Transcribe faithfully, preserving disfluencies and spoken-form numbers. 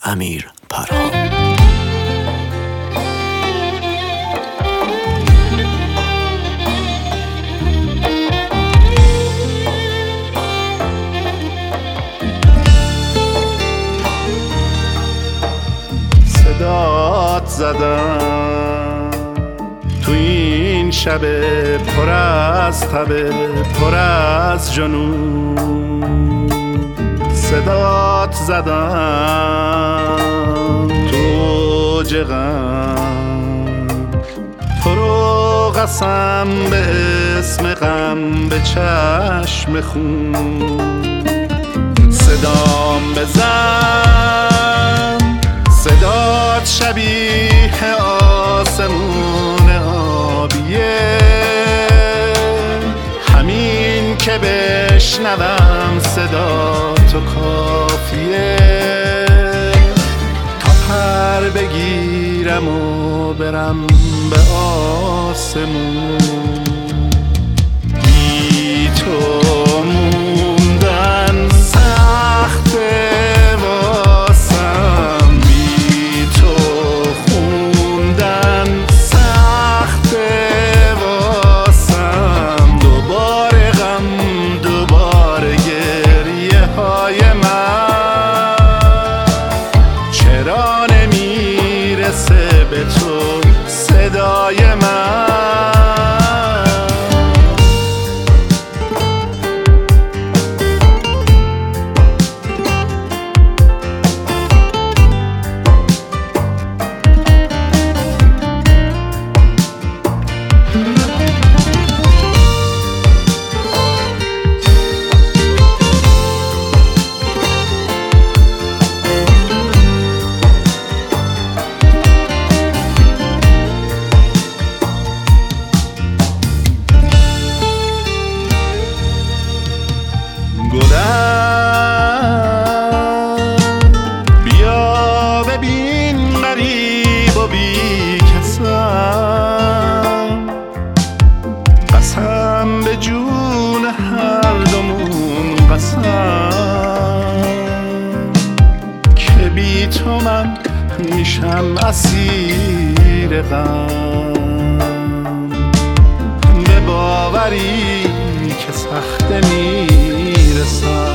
امیر پرهام. صدات زدم تو این شب پر از تب، پر از جنون. صدات زدم تو جغم، پرو قسم به اسم غم، به چشم خون. صدام بزن، صدات شبیه آسمون آبیه، همین که بشنوم صدا تو کافیه تا پر بگیرم و برم به آسمون. بی تو موندن سخته واسم، بی تو خوندن سخته واسم. دوباره غم، دوباره گریه های من، چرا نمیرسه به تو صدای من؟ گلم بیا ببین غریب و بی کسم، قسم به جون هر دومون قسم، که بی تو من میشم اسیر غم. به باوری که سخته میرسم،